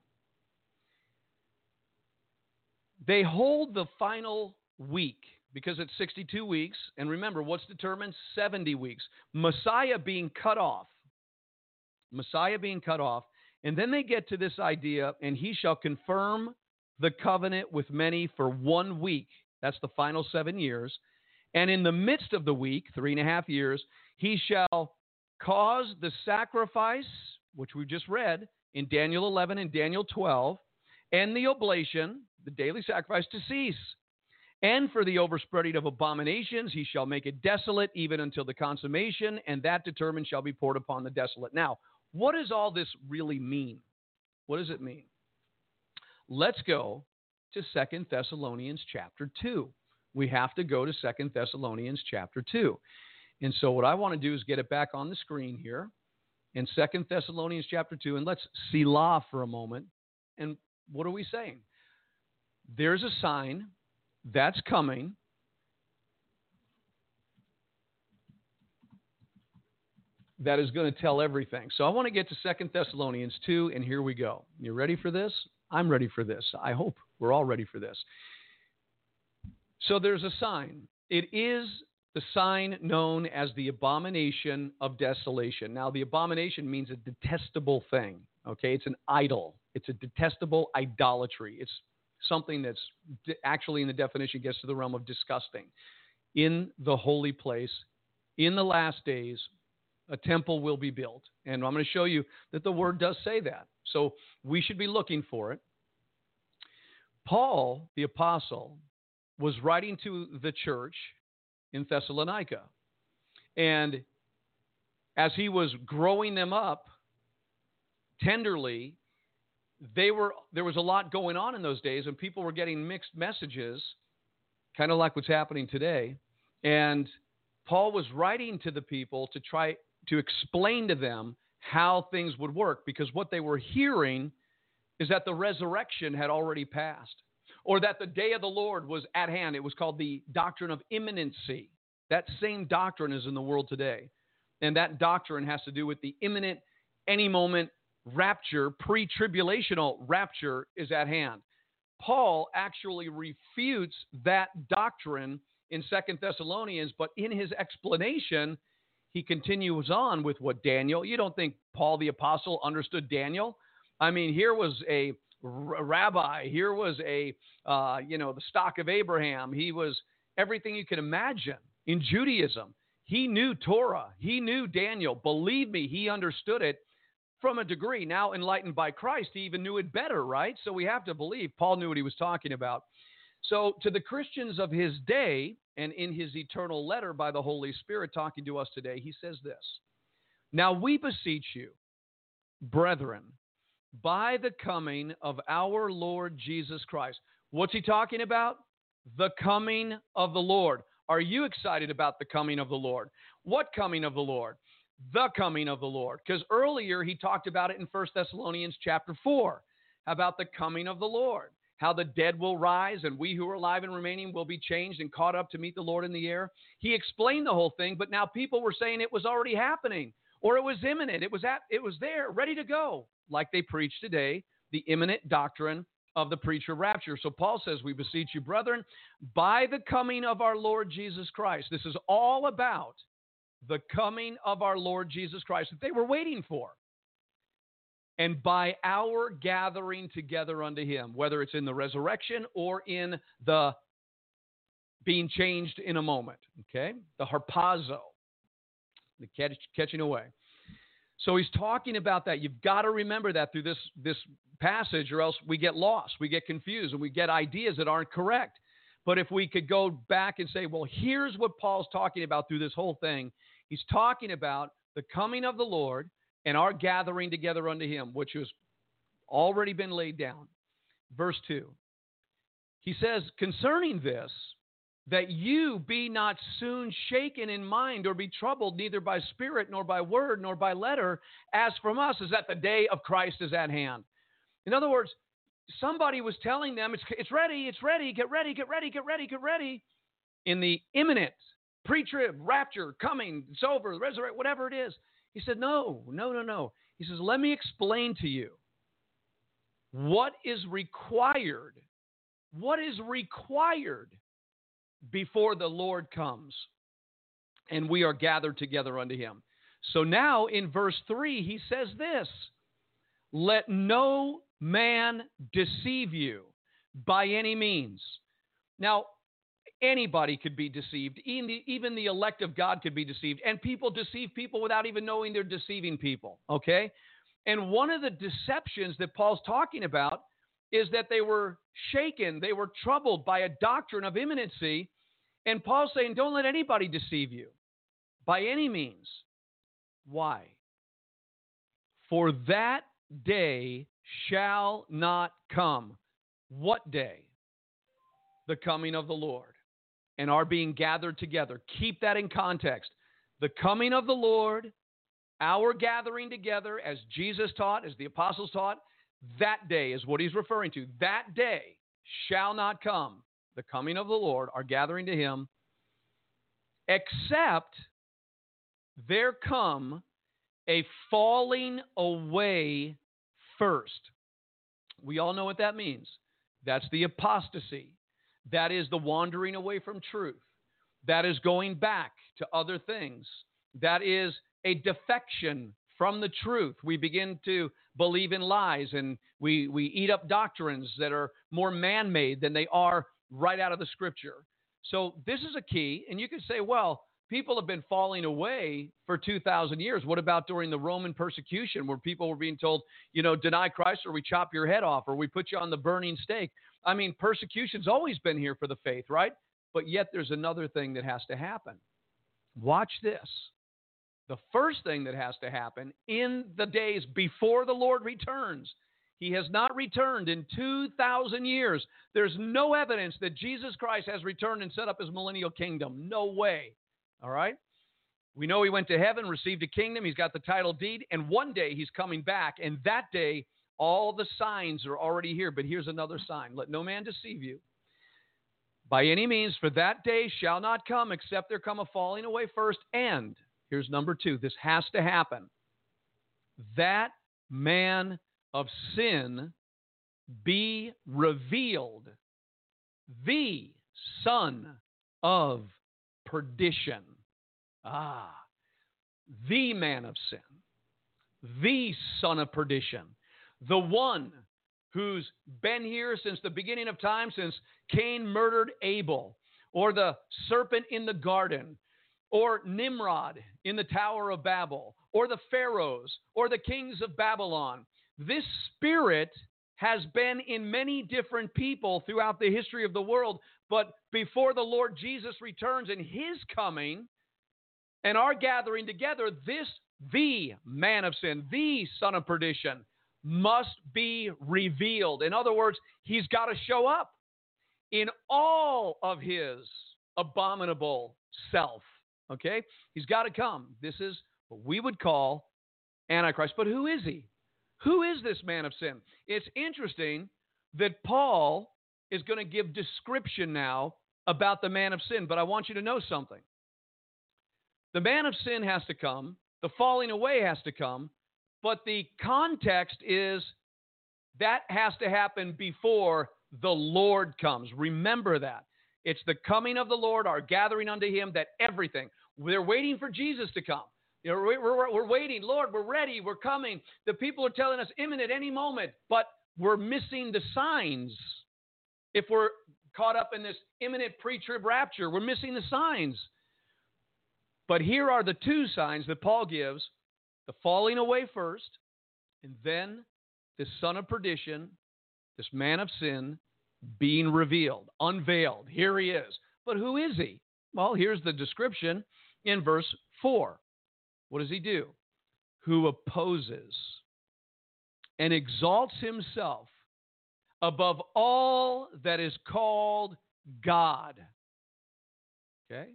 They hold the final week, because it's sixty-two weeks, and remember, what's determined? seventy weeks. Messiah being cut off. Messiah being cut off. And then they get to this idea, and he shall confirm the covenant with many for one week. That's the final seven years. And in the midst of the week, three and a half years, he shall cause the sacrifice which we just read in Daniel eleven and Daniel twelve, and the oblation, the daily sacrifice, to cease. And for the overspreading of abominations, he shall make it desolate even until the consummation, and that determined shall be poured upon the desolate. Now, what does all this really mean? What does it mean? Let's go to Second Thessalonians chapter two. We have to go to Second Thessalonians chapter two. And so what I want to do is get it back on the screen here in Second Thessalonians chapter two, and let's selah for a moment. And what are we saying? There's a sign that's coming. That is going to tell everything. So I want to get to Second Thessalonians two, and here we go. You ready for this? I'm ready for this. I hope we're all ready for this. So there's a sign. It is the sign known as the abomination of desolation. Now, the abomination means a detestable thing, okay? It's an idol. It's a detestable idolatry. It's something that's actually in the definition gets to the realm of disgusting. In the holy place, in the last days, a temple will be built. And I'm going to show you that the word does say that. So we should be looking for it. Paul, the apostle, was writing to the church in Thessalonica. And as he was growing them up tenderly, they were there was a lot going on in those days, and people were getting mixed messages, kind of like what's happening today. And Paul was writing to the people to try to explain to them how things would work, because what they were hearing is that the resurrection had already passed, or that the day of the Lord was at hand. It was called the doctrine of imminency. That same doctrine is in the world today. And that doctrine has to do with the imminent, any moment rapture, pre-tribulational rapture is at hand. Paul actually refutes that doctrine in Second Thessalonians, but in his explanation, he continues on with what Daniel, you don't think Paul the apostle understood Daniel? I mean, here was a r- rabbi, here was a, uh, you know, the stock of Abraham. He was everything you can imagine in Judaism. He knew Torah. He knew Daniel. Believe me, he understood it from a degree. Now, enlightened by Christ, he even knew it better, right? So we have to believe Paul knew what he was talking about. So to the Christians of his day, and in his eternal letter by the Holy Spirit talking to us today, he says this: "Now we beseech you, brethren, by the coming of our Lord Jesus Christ." What's he talking about? The coming of the Lord. Are you excited about the coming of the Lord? What coming of the Lord? The coming of the Lord. Because earlier he talked about it in First Thessalonians chapter four, about the coming of the Lord, how the dead will rise and we who are alive and remaining will be changed and caught up to meet the Lord in the air. He explained the whole thing, but now people were saying it was already happening, or it was imminent. It was at, it was there, ready to go, like they preach today, the imminent doctrine of the preacher rapture. So Paul says, "We beseech you, brethren, by the coming of our Lord Jesus Christ." This is all about the coming of our Lord Jesus Christ that they were waiting for. "And by our gathering together unto him," whether it's in the resurrection or in the being changed in a moment, okay? The harpazo, the catch, catching away. So he's talking about that. You've got to remember that through this, this passage, or else we get lost, we get confused, and we get ideas that aren't correct. But if we could go back and say, well, here's what Paul's talking about through this whole thing. He's talking about the coming of the Lord and our gathering together unto him, which has already been laid down. Verse two, he says, "Concerning this, that you be not soon shaken in mind or be troubled, neither by spirit, nor by word, nor by letter, as from us, is that the day of Christ is at hand." In other words, somebody was telling them, it's, it's ready, it's ready, get ready, get ready, get ready, get ready, in the imminent pre-trib, rapture, coming, it's over, resurrect, whatever it is. He said, no, no, no, no. He says, let me explain to you what is required, what is required before the Lord comes and we are gathered together unto him. So now in verse three, he says this: "Let no man deceive you by any means." Now, anybody could be deceived. Even the, even the elect of God could be deceived. And people deceive people without even knowing they're deceiving people, okay? And one of the deceptions that Paul's talking about is that they were shaken, they were troubled by a doctrine of imminency. And Paul's saying, don't let anybody deceive you by any means. Why? For that day shall not come. What day? The coming of the Lord and our being gathered together. Keep that in context. The coming of the Lord, our gathering together as Jesus taught, as the apostles taught, that day is what he's referring to. That day shall not come. The coming of the Lord, our gathering to him, except there come a falling away first. We all know what that means. That's the apostasy. That is the wandering away from truth. That is going back to other things. That is a defection from the truth. We begin to believe in lies, and we, we eat up doctrines that are more man-made than they are right out of the Scripture. So this is a key, and you could say, well, people have been falling away for two thousand years. What about during the Roman persecution where people were being told, you know, deny Christ or we chop your head off or we put you on the burning stake? I mean, persecution's always been here for the faith, right? But yet there's another thing that has to happen. Watch this. The first thing that has to happen in the days before the Lord returns, he has not returned in two thousand years. There's no evidence that Jesus Christ has returned and set up his millennial kingdom. No way. All right? We know he went to heaven, received a kingdom. He's got the title deed. And one day he's coming back. And that day, all the signs are already here. But here's another sign. Let no man deceive you. By any means, for that day shall not come except there come a falling away first. And here's number two. This has to happen. That man of sin be revealed, the son of perdition. Ah, the man of sin, the son of perdition, the one who's been here since the beginning of time, since Cain murdered Abel, or the serpent in the garden, or Nimrod in the Tower of Babel, or the pharaohs, or the kings of Babylon. This spirit has been in many different people throughout the history of the world, but before the Lord Jesus returns in his coming and our gathering together, this, the man of sin, the son of perdition, must be revealed. In other words, he's got to show up in all of his abominable self. Okay? He's got to come. This is what we would call Antichrist. But who is he? Who is this man of sin? It's interesting that Paul is going to give description now about the man of sin, but I want you to know something. The man of sin has to come. The falling away has to come. But the context is that has to happen before the Lord comes. Remember that. It's the coming of the Lord, our gathering unto him, that everything. They're waiting for Jesus to come. You know, we're, we're, we're waiting. Lord, we're ready. We're coming. The people are telling us imminent any moment, but we're missing the signs. If we're caught up in this imminent pre-trib rapture, we're missing the signs. But here are the two signs that Paul gives. The falling away first, and then this son of perdition, this man of sin, being revealed, unveiled. Here he is. But who is he? Well, here's the description in verse four. What does he do? Who opposes and exalts himself above all that is called God. Okay?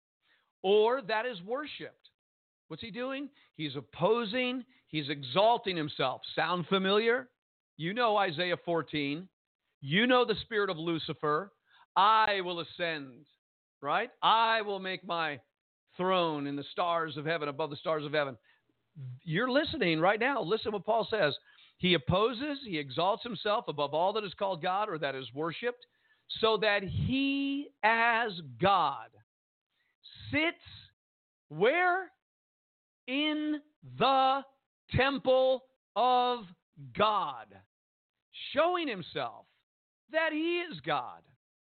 Or that is worshipped. What's he doing? He's opposing. He's exalting himself. Sound familiar? You know Isaiah fourteen. You know the spirit of Lucifer. I will ascend, right? I will make my throne in the stars of heaven, above the stars of heaven. You're listening right now. Listen what Paul says. He opposes, he exalts himself above all that is called God or that is worshipped, so that he as God sits where? In the temple of God, showing himself that he is God.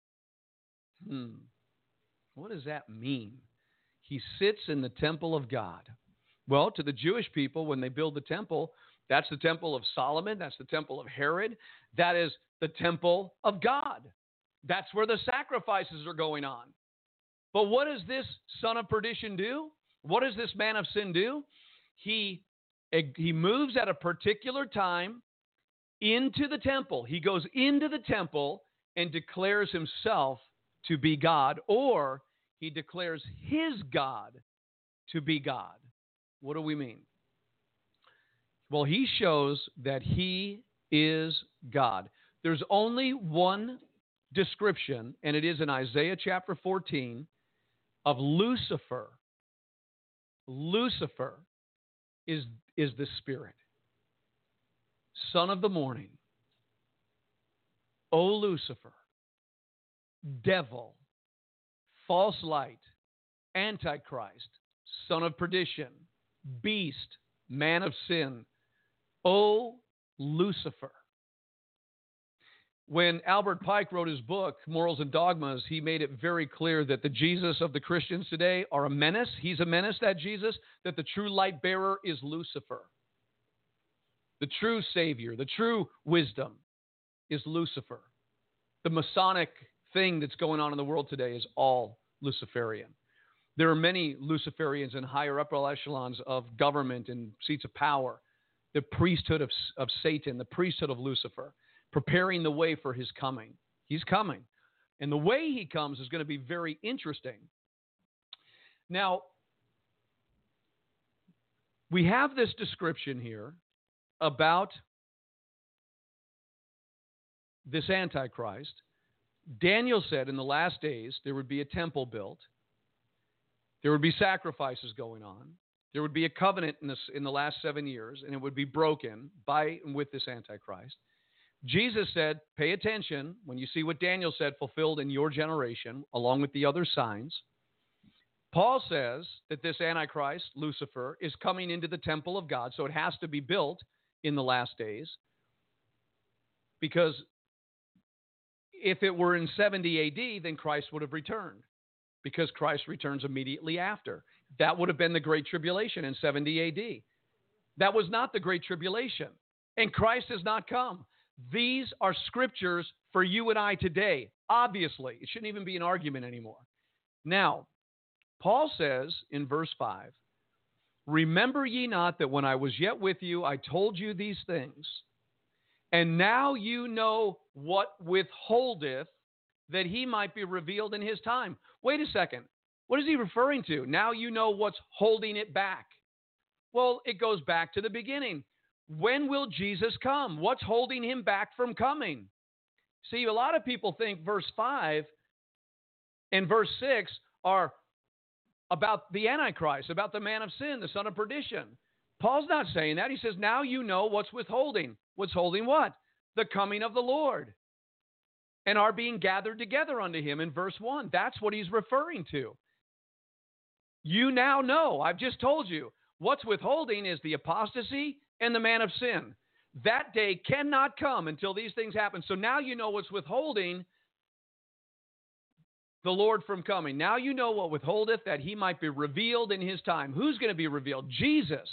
Hmm. What does that mean? He sits in the temple of God. Well, to the Jewish people, when they build the temple, That's the temple of Solomon. That's the temple of Herod. That is the temple of God. That's where the sacrifices are going on. But what does this son of perdition do? What does this man of sin do? He, he moves at a particular time into the temple. He goes into the temple and declares himself to be God, or he declares his God to be God. What do we mean? Well, he shows that he is God. There's only one description, and it is in Isaiah chapter fourteen, of Lucifer. Lucifer is, is the spirit. Son of the morning. O Lucifer. Devil. False light. Antichrist. Son of perdition. Beast. Man of sin. O Lucifer. When Albert Pike wrote his book, Morals and Dogmas, he made it very clear that the Jesus of the Christians today are a menace. He's a menace, that Jesus, that the true light bearer is Lucifer. The true Savior, the true wisdom is Lucifer. The Masonic thing that's going on in the world today is all Luciferian. There are many Luciferians in higher upper echelons of government and seats of power. The priesthood of, of Satan, the priesthood of Lucifer, preparing the way for his coming. He's coming. And the way he comes is going to be very interesting. Now, we have this description here about this Antichrist. Daniel said in the last days there would be a temple built. There would be sacrifices going on. There would be a covenant in, this, in the last seven years, and it would be broken by and with this Antichrist. Jesus said, pay attention when you see what Daniel said fulfilled in your generation, along with the other signs. Paul says that this Antichrist, Lucifer, is coming into the temple of God, so it has to be built in the last days. Because if it were in seventy A D, then Christ would have returned, because Christ returns immediately after. That would have been the Great Tribulation in seventy A D. That was not the Great Tribulation, and Christ has not come. These are scriptures for you and I today. Obviously, it shouldn't even be an argument anymore. Now, Paul says in verse five, remember ye not that when I was yet with you, I told you these things, and now you know what withholdeth, that he might be revealed in his time. Wait a second. What is he referring to? Now you know what's holding it back. Well, it goes back to the beginning. When will Jesus come? What's holding him back from coming? See, a lot of people think verse five and verse six are about the Antichrist, about the man of sin, the son of perdition. Paul's not saying that. He says, now you know what's withholding. What's holding what? The coming of the Lord. And are being gathered together unto him in verse one. That's what he's referring to. You now know, I've just told you, what's withholding is the apostasy and the man of sin. That day cannot come until these things happen. So now you know what's withholding the Lord from coming. Now you know what withholdeth, that he might be revealed in his time. Who's going to be revealed? Jesus.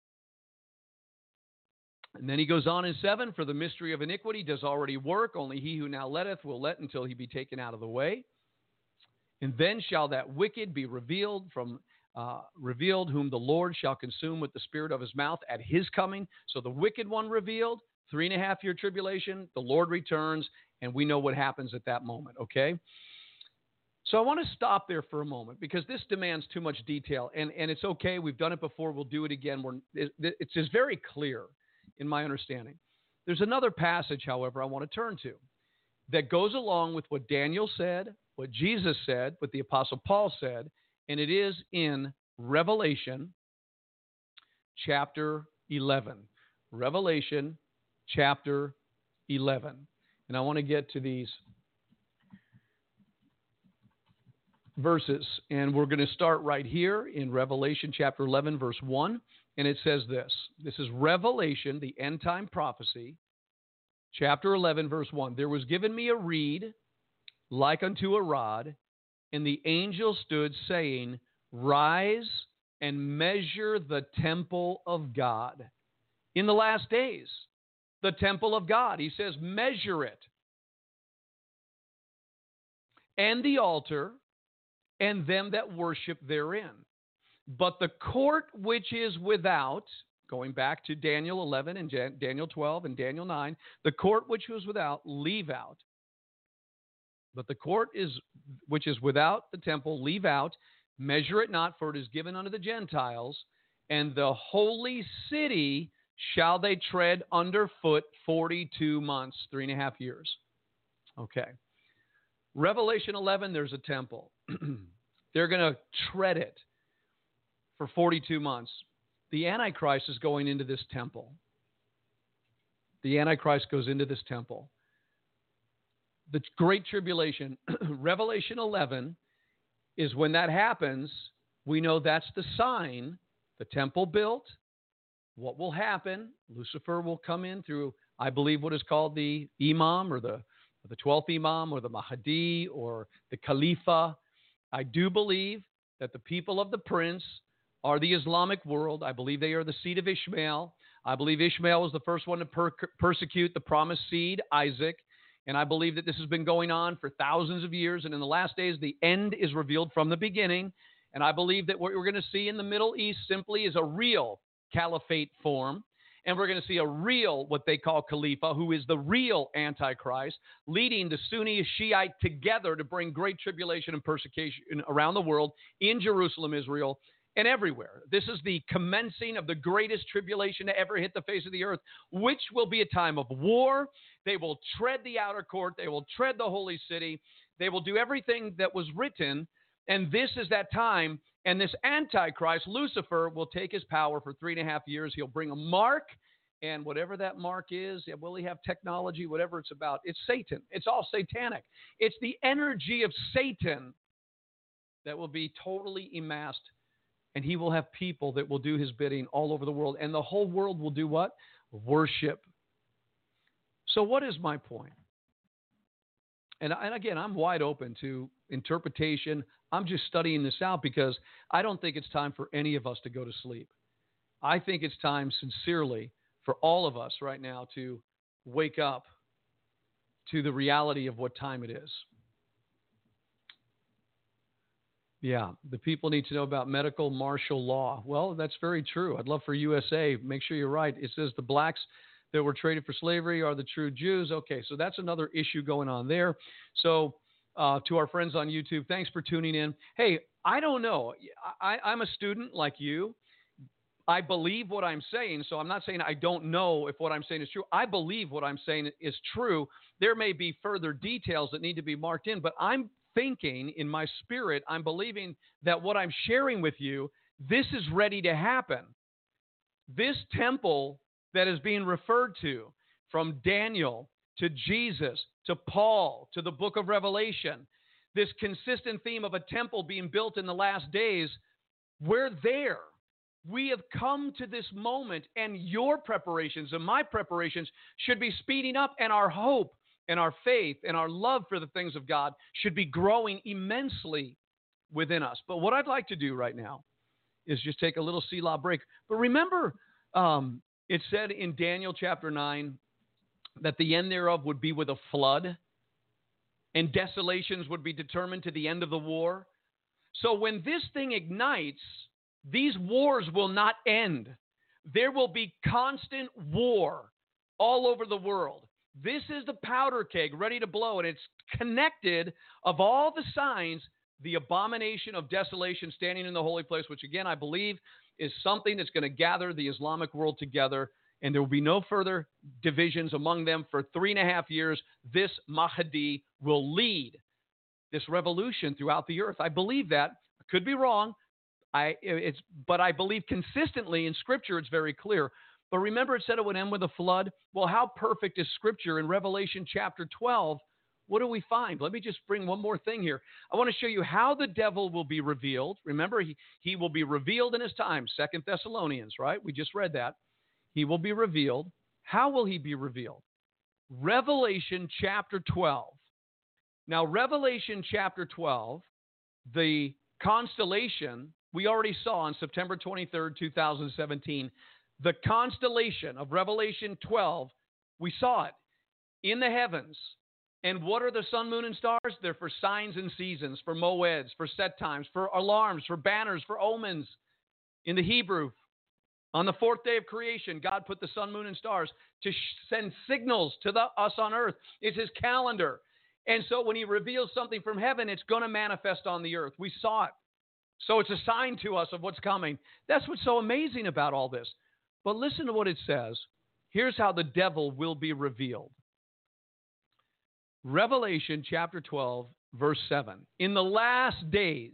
And then he goes on in seven, for the mystery of iniquity does already work. Only he who now letteth will let until he be taken out of the way. And then shall that wicked be revealed from uh, revealed, whom the Lord shall consume with the spirit of his mouth at his coming. So the wicked one revealed, three and a half year tribulation, the Lord returns, and we know what happens at that moment, okay? So I want to stop there for a moment because this demands too much detail, and, and it's okay. We've done it before. We'll do it again. We're, it, it's just very clear in my understanding. There's another passage, however, I want to turn to that goes along with what Daniel said, what Jesus said, what the Apostle Paul said, and it is in Revelation chapter eleven. Revelation chapter eleven. And I want to get to these verses, and we're going to start right here in Revelation chapter eleven, verse one, and it says this. This is Revelation, the end-time prophecy, chapter eleven, verse one. There was given me a reed like unto a rod, and the angel stood, saying, Rise and measure the temple of God. in the last days. The temple of God. He says, measure it. And the altar, and them that worship therein. But the court which is without, going back to Daniel eleven and Daniel twelve and Daniel nine, the court which was without, leave out. But the court is which is without the temple, leave out, measure it not, for it is given unto the Gentiles, and the holy city shall they tread underfoot forty-two months, three and a half years. Okay. Revelation eleven, there's a temple. They're going to tread it for forty-two months. The Antichrist is going into this temple. The Antichrist goes into this temple. The Great Tribulation, Revelation eleven, is when that happens, we know that's the sign, the temple built. What will happen? Lucifer will come in through, I believe, what is called the Imam or the, the twelfth Imam or the Mahdi or the Khalifa. I do believe that the people of the prince are the Islamic world. I believe they are the seed of Ishmael. I believe Ishmael was the first one to per- persecute the promised seed, Isaac. And I believe that this has been going on for thousands of years. And in the last days, the end is revealed from the beginning. And I believe that what we're going to see in the Middle East simply is a real caliphate form. And we're going to see a real, what they call Khalifa, who is the real Antichrist, leading the Sunni Shiite together to bring great tribulation and persecution around the world, in Jerusalem, Israel, and everywhere. This is the commencing of the greatest tribulation to ever hit the face of the earth, which will be a time of war. They will tread the outer court. They will tread the holy city. They will do everything that was written. And this is that time. And this Antichrist, Lucifer, will take his power for three and a half years. He'll bring a mark. And whatever that mark is, will he have technology, whatever it's about, it's Satan. It's all satanic. It's the energy of Satan that will be totally amassed. And he will have people that will do his bidding all over the world. And the whole world will do what? Worship. So what is my point? And, and again, I'm wide open to interpretation. I'm just studying this out because I don't think it's time for any of us to go to sleep. I think it's time, sincerely, for all of us right now to wake up to the reality of what time it is. Yeah, the people need to know about medical martial law. Well, that's very true. I'd love for U S A, make sure you're right. It says the blacks that were traded for slavery are the true Jews. Okay, so that's another issue going on there. So uh, to our friends on YouTube, thanks for tuning in. Hey, I don't know. I, I'm a student like you. I believe what I'm saying, so I'm not saying I don't know if what I'm saying is true. I believe what I'm saying is true. There may be further details that need to be marked in, but I'm thinking in my spirit, I'm believing that what I'm sharing with you, this is ready to happen. This temple that is being referred to, from Daniel to Jesus to Paul to the book of Revelation, this consistent theme of a temple being built in the last days, we're there. We have come to this moment, and your preparations and my preparations should be speeding up, and our hope and our faith and our love for the things of God should be growing immensely within us. But what I'd like to do right now is just take a little Selah break. But remember, um, it said in Daniel chapter nine that the end thereof would be with a flood, and desolations would be determined to the end of the war. So when this thing ignites, these wars will not end. There will be constant war all over the world. This is the powder keg ready to blow, and it's connected, of all the signs, the abomination of desolation standing in the holy place, which again, I believe is something that's going to gather the Islamic world together, and there will be no further divisions among them for three and a half years. This Mahdi will lead this revolution throughout the earth. I believe that. I could be wrong. I, it's, but I believe consistently in Scripture it's very clear. But remember, it said it would end with a flood. Well, how perfect is Scripture in Revelation chapter twelve? What do we find? Let me just bring one more thing here. I want to show you how the devil will be revealed. Remember, he, he will be revealed in his time. Second Thessalonians, right? We just read that. He will be revealed. How will he be revealed? Revelation chapter twelve. Now, Revelation chapter twelve, the constellation we already saw on September twenty-third, two thousand seventeen, The constellation of Revelation twelve, we saw it in the heavens. And what are the sun, moon, and stars? They're for signs and seasons, for moeds, for set times, for alarms, for banners, for omens. In the Hebrew, on the fourth day of creation, God put the sun, moon, and stars to sh- send signals to the, us on earth. It's his calendar. And so when he reveals something from heaven, it's going to manifest on the earth. We saw it. So it's a sign to us of what's coming. That's what's so amazing about all this. But listen to what it says. Here's how the devil will be revealed. Revelation chapter twelve, verse seven. In the last days,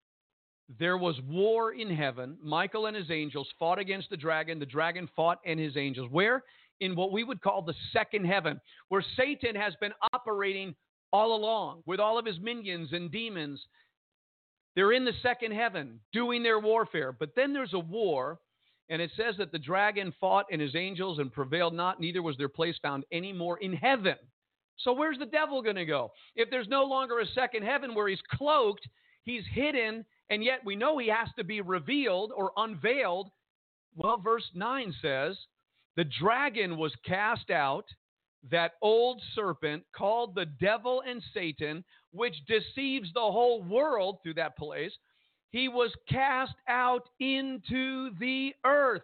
there was war in heaven. Michael and his angels fought against the dragon. The dragon fought and his angels. Where? In what we would call the second heaven, where Satan has been operating all along with all of his minions and demons. They're in the second heaven doing their warfare. But then there's a war, and it says that the dragon fought and his angels and prevailed not, neither was their place found any more in heaven. So where's the devil going to go? If there's no longer a second heaven where he's cloaked, he's hidden, and yet we know he has to be revealed or unveiled. Well, verse nine says, the dragon was cast out, that old serpent called the devil and Satan, which deceives the whole world through that place. He was cast out into the earth,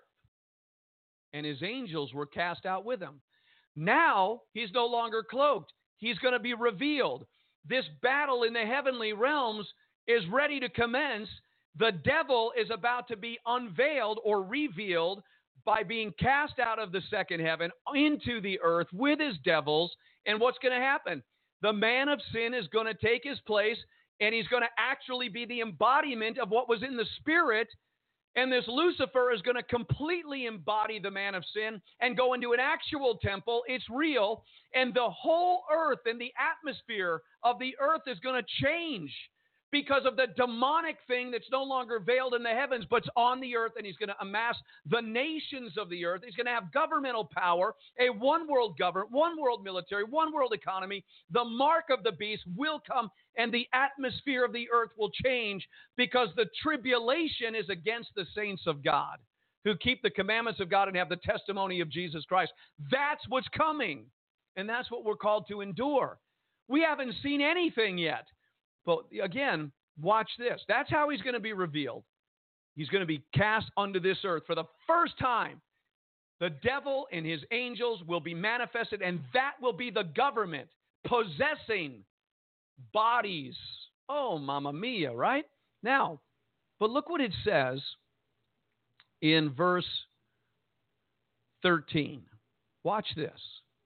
and his angels were cast out with him. Now, he's no longer cloaked. He's going to be revealed. This battle in the heavenly realms is ready to commence. The devil is about to be unveiled or revealed by being cast out of the second heaven into the earth with his devils. And what's going to happen? The man of sin is going to take his place, and he's going to actually be the embodiment of what was in the spirit. And this Lucifer is going to completely embody the man of sin and go into an actual temple. It's real. And the whole earth and the atmosphere of the earth is going to change because of the demonic thing that's no longer veiled in the heavens, but's on the earth, and he's going to amass the nations of the earth. He's going to have governmental power, a one world government, one world military, one world economy. The mark of the beast will come, and the atmosphere of the earth will change because the tribulation is against the saints of God who keep the commandments of God and have the testimony of Jesus Christ. That's what's coming, and that's what we're called to endure. We haven't seen anything yet. But again, watch this. That's how he's going to be revealed. He's going to be cast unto this earth for the first time. The devil and his angels will be manifested, and that will be the government possessing bodies. Oh, mamma mia, right? Now, but look what it says in verse thirteen. Watch this.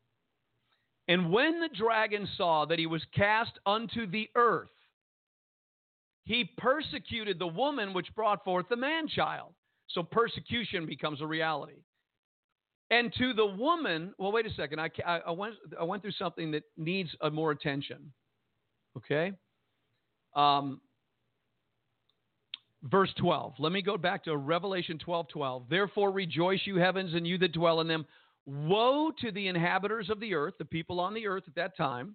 And when the dragon saw that he was cast unto the earth, he persecuted the woman which brought forth the man-child. So persecution becomes a reality. And to the woman, well, wait a second. I, I, went, I went through something that needs a more attention. Okay? Um, verse twelve. Let me go back to Revelation twelve twelve. Therefore rejoice, you heavens, and you that dwell in them. Woe to the inhabitants of the earth, the people on the earth at that time,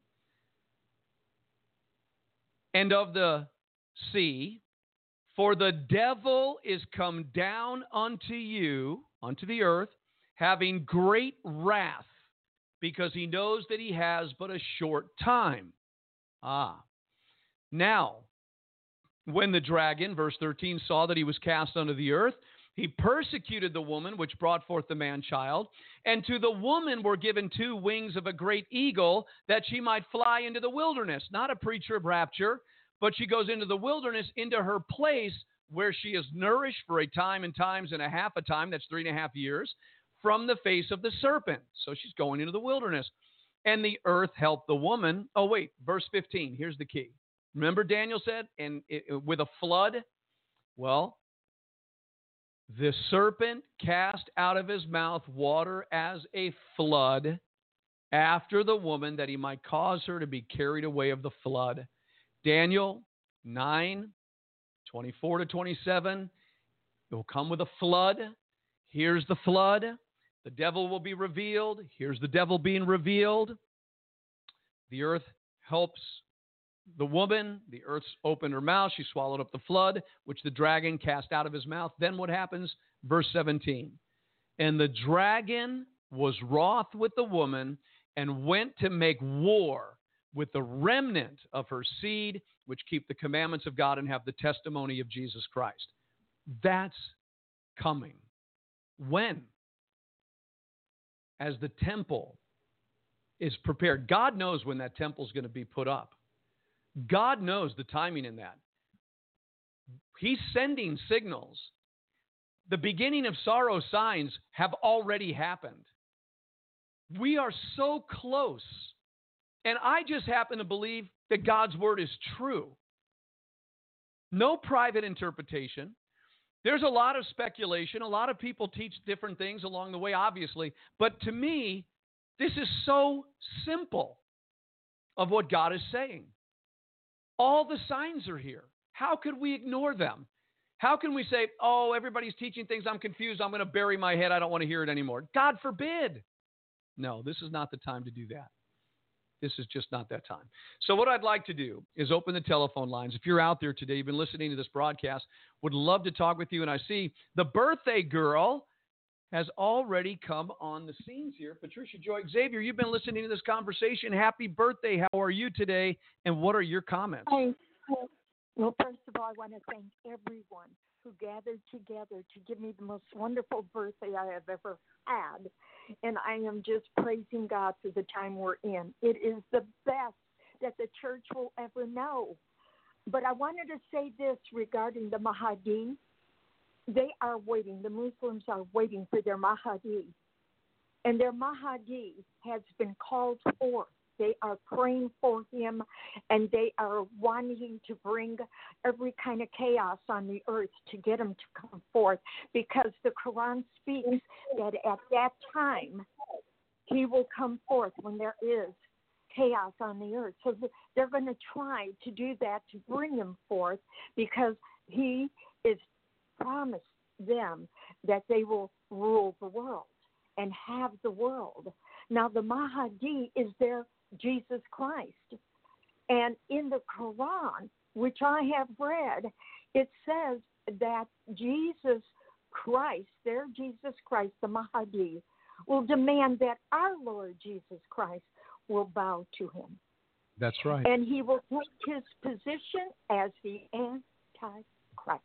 and of the sea, for the devil is come down unto you, unto the earth, having great wrath, because he knows that he has but a short time. Ah. Now, when the dragon, verse thirteen, saw that he was cast unto the earth, he persecuted the woman which brought forth the man-child, and to the woman were given two wings of a great eagle, that she might fly into the wilderness. Not a preacher of rapture, but she goes into the wilderness, into her place where she is nourished for a time and times and a half a time, that's three and a half years, from the face of the serpent. So she's going into the wilderness. And the earth helped the woman. Oh, wait, verse fifteen. Here's the key. Remember Daniel said, and it, with a flood? Well, the serpent cast out of his mouth water as a flood after the woman, that he might cause her to be carried away of the flood. Daniel nine, twenty-four to twenty-seven, it will come with a flood. Here's the flood. The devil will be revealed. Here's the devil being revealed. The earth helps the woman. The earth opened her mouth. She swallowed up the flood, which the dragon cast out of his mouth. Then what happens? Verse seventeen. And the dragon was wroth with the woman and went to make war with the remnant of her seed, which keep the commandments of God and have the testimony of Jesus Christ. That's coming. When? As the temple is prepared. God knows when that temple is going to be put up. God knows the timing in that. He's sending signals. The beginning of sorrow signs have already happened. We are so close. And I just happen to believe that God's word is true. No private interpretation. There's a lot of speculation. A lot of people teach different things along the way, obviously. But to me, this is so simple of what God is saying. All the signs are here. How could we ignore them? How can we say, oh, everybody's teaching things, I'm confused, I'm going to bury my head, I don't want to hear it anymore? God forbid. No, this is not the time to do that. This is just not that time. So what I'd like to do is open the telephone lines. If you're out there today, you've been listening to this broadcast, would love to talk with you. And I see the birthday girl has already come on the scenes here. Patricia Joy Xavier, you've been listening to this conversation. Happy birthday. How are you today? And what are your comments? Hi. Well, first of all, I want to thank everyone who gathered together to give me the most wonderful birthday I have ever had. And I am just praising God for the time we're in. It is the best that the church will ever know. But I wanted to say this regarding the Mahdi. They are waiting. The Muslims are waiting for their Mahdi. And their Mahdi has been called forth. They are praying for him, and they are wanting to bring every kind of chaos on the earth to get him to come forth, because the Quran speaks that at that time he will come forth when there is chaos on the earth. So they're going to try to do that to bring him forth, because he is promised them that they will rule the world and have the world. Now, the Mahdi is their Jesus Christ. And in the Quran, which I have read, it says that Jesus Christ, their Jesus Christ, the Mahdi, will demand that our Lord Jesus Christ will bow to him. That's right. And he will take his position as the Antichrist.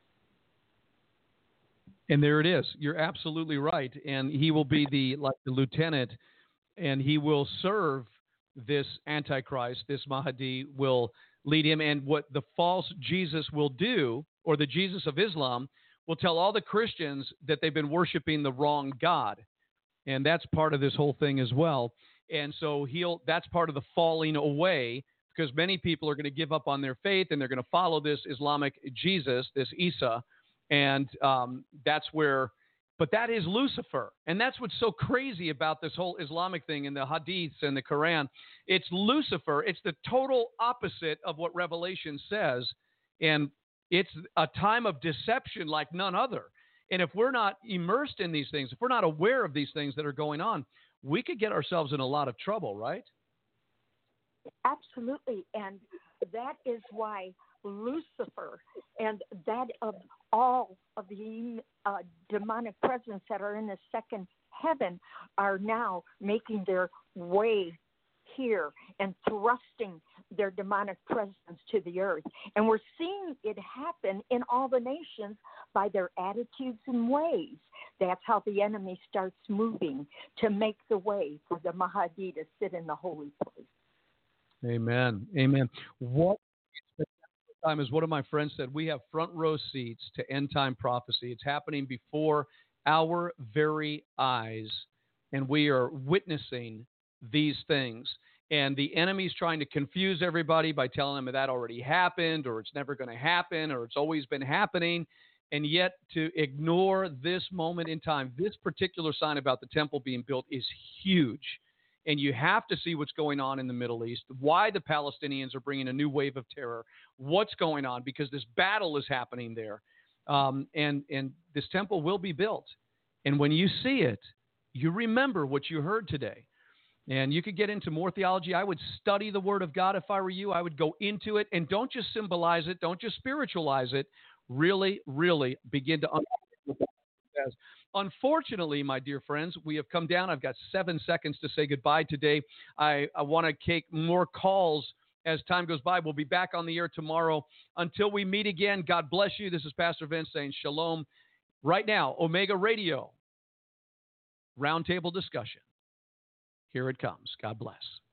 And there it is. You're absolutely right. And he will be the like the lieutenant, and he will serve this Antichrist. This Mahdi will lead him. And what the false Jesus will do, or the Jesus of Islam, will tell all the Christians that they've been worshiping the wrong God. And that's part of this whole thing as well. And so he'll that's part of the falling away, because many people are going to give up on their faith and they're going to follow this Islamic Jesus, this Isa. And um, that's where, but that is Lucifer. And that's what's so crazy about this whole Islamic thing in the Hadiths and the Quran. It's Lucifer. It's the total opposite of what Revelation says. And it's a time of deception like none other. And if we're not immersed in these things, if we're not aware of these things that are going on, we could get ourselves in a lot of trouble, right? Absolutely. And that is why Lucifer and that of all of the uh, demonic presence that are in the second heaven are now making their way here and thrusting their demonic presence to the earth. And we're seeing it happen in all the nations by their attitudes and ways. That's how the enemy starts moving to make the way for the Mahdi to sit in the holy place. Amen. Amen. What time, as one of my friends said, we have front row seats to end time prophecy. It's happening before our very eyes, and we are witnessing these things. And the enemy's trying to confuse everybody by telling them that already happened, or it's never going to happen, or it's always been happening. And yet to ignore this moment in time, this particular sign about the temple being built is huge. And you have to see what's going on in the Middle East, why the Palestinians are bringing a new wave of terror, what's going on, because this battle is happening there. Um, and, and this temple will be built. And when you see it, you remember what you heard today. And you could get into more theology. I would study the Word of God if I were you. I would go into it, and don't just symbolize it. Don't just spiritualize it. Really, really begin to understand what it says. Unfortunately, my dear friends, we have come down. I've got seven seconds to say goodbye today. I, I want to take more calls as time goes by. We'll be back on the air tomorrow. Until we meet again, God bless you. This is Pastor Vince saying shalom. Right now, Omega Radio, Roundtable Discussion. Here it comes. God bless.